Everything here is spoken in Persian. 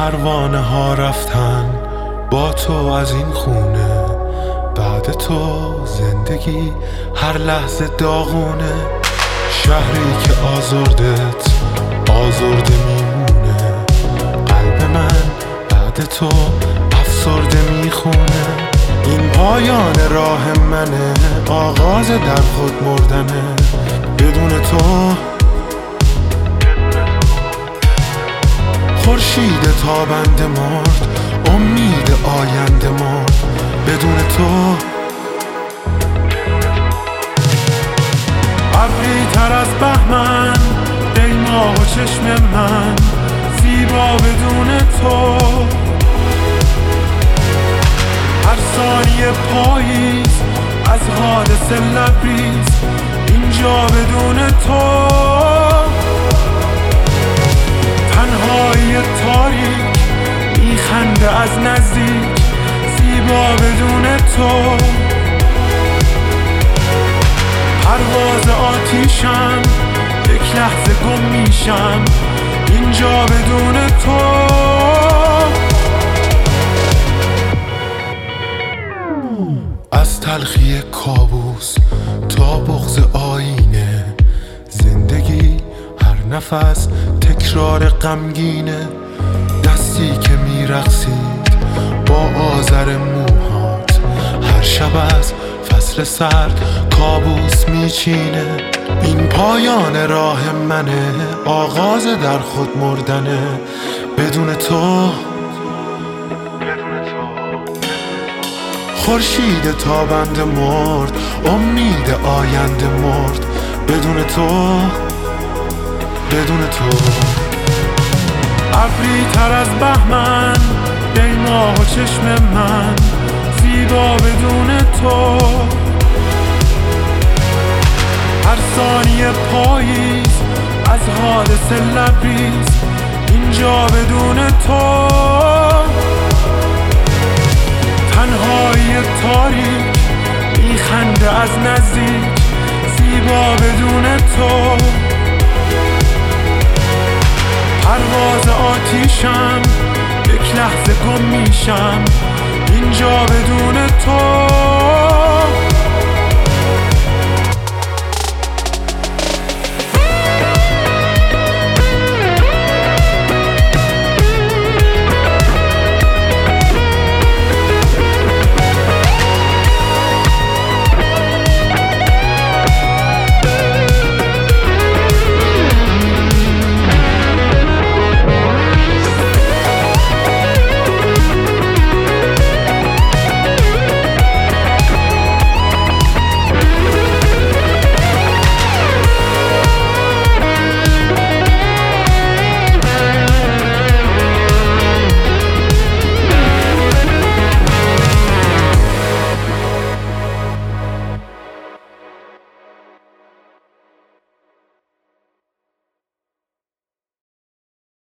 پروانه ها رفتن با تو از این خونه، بعد تو زندگی هر لحظه داغونه. شهری که آزرده میمونه، قلب من بعد تو افسرده میخونه. این پایان راه منه، آغاز در خود مردنه. بدون تو خورشید تابنده مرد، امید آینده مرد. بدون تو ابری تر از بهمن، ای ماه و چشم من زیبا بدون تو. هر ثانیه پاییز از حادثه لبریز، اینجا بدون تو. تنهایی تاریک میخنده از نزدیک، زیبا بدون تو. پرواز آتیشم، یک لحظه گم میشم اینجا بدون تو. از تلخی کابوس تا بغض آینه، زندگی هر نفس تکرار غمگینه. دستی که میرقصید با آذر موهات، هر شب از فصل سرد کابوس میچینه. این پایان راه منه، آغاز در خود مردنه. بدون تو خورشید تابنده مرد، امید آینده مرد. بدون تو ابری تر از بهمن، ای ماه و چشم من زیبا بدون تو. هر ثانیه پاییز از حادثه لبریز، اینجا بدون تو. تنهایی تاریک میخنده از نزدیک، زیبا بدون تو. پرواز آتیشم، یک لحظه گم میشم اینجا بدون تو.